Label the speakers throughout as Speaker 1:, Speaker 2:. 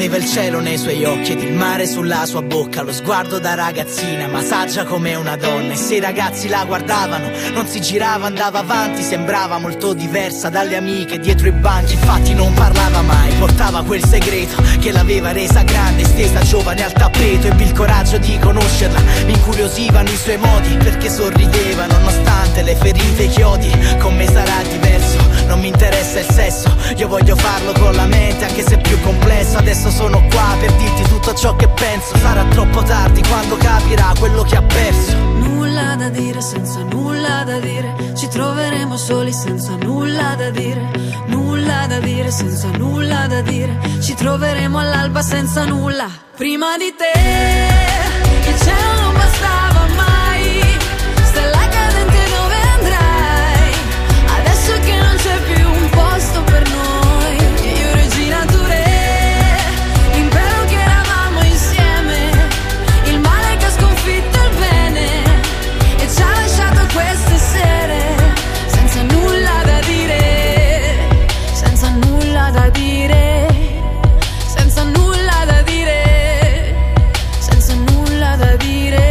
Speaker 1: Aveva il cielo nei suoi occhi ed il mare sulla sua bocca, lo sguardo da ragazzina ma saggia come una donna. E se i ragazzi la guardavano non si girava, andava avanti, sembrava molto diversa dalle amiche dietro i banchi. Infatti non parlava mai, portava quel segreto che l'aveva resa grande, stesa giovane al tappeto. Ebbi il coraggio di conoscerla, mi incuriosivano i suoi modi, perché sorrideva nonostante le ferite che odi. Con me sarà diverso, non mi interessa il sesso, io voglio farlo con la mente anche se è più complesso. Adesso sono qua per dirti tutto ciò che penso, sarà troppo tardi quando capirà quello che ha perso.
Speaker 2: Nulla da dire senza nulla da dire, ci troveremo soli senza nulla da dire. Nulla da dire senza nulla da dire, ci troveremo all'alba senza nulla. Prima di te il cielo non bastava mai, stella cadente dove andrai? Adesso che non c'è più un posto per noi, io regina tu re, l'impero che eravamo insieme, il male che ha sconfitto il bene e ci ha lasciato queste sere senza nulla da dire, senza nulla da dire, senza nulla da dire, senza nulla da dire.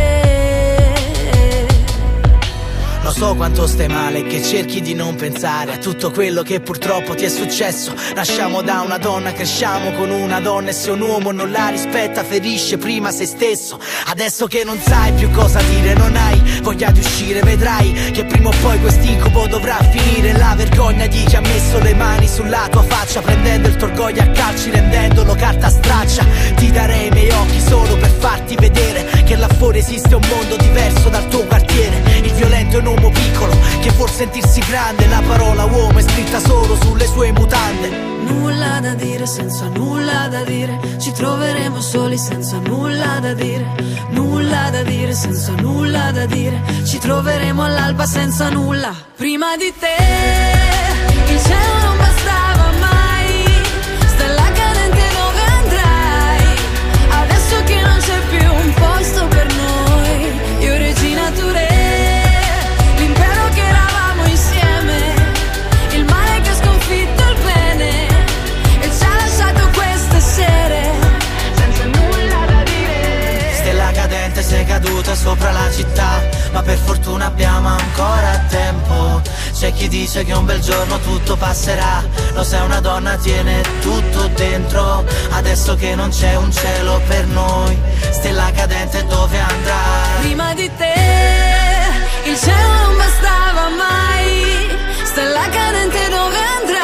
Speaker 1: Lo so quanto stai male, che cerchi di non pensare a tutto quello che purtroppo ti è successo. Nasciamo da una donna, cresciamo con una donna, e se un uomo non la rispetta ferisce prima se stesso. Adesso che non sai più cosa dire, non hai voglia di uscire, vedrai che prima o poi quest'incubo dovrà finire. La vergogna di chi ha messo le mani sulla tua faccia, prendendo il tuo orgoglio a calci, rendendolo carta straccia. Ti darei i miei occhi solo per farti vedere che là fuori esiste un mondo diverso dal tuo quartiere. Il violento è un uomo piccolo che vuol sentirsi grande, la parola uomo è scritta solo sulle sue mutande.
Speaker 2: Nulla da dire senza nulla da dire, ci troveremo soli senza nulla da dire. Nulla da dire senza nulla da dire, ci troveremo all'alba senza nulla. Prima di te il cielo non bastava mai, stella cadente dove andrai? Adesso che non c'è più un posto per noi, io regina tu re, l'impero che eravamo insieme, il male che ha sconfitto il bene e ci ha lasciato queste sere senza nulla da dire.
Speaker 1: Stella cadente, sei caduta sopra la città, ma per fortuna abbiamo ancora tempo. C'è chi dice che un bel giorno tutto passerà, lo sai una donna tiene tutto dentro. Adesso che non c'è un cielo per noi, stella cadente dove andrai?
Speaker 2: Prima di te il cielo non bastava mai, stella cadente dove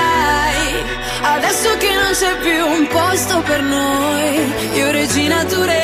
Speaker 2: andrai? Adesso che non c'è più un posto per noi, io regina tu re,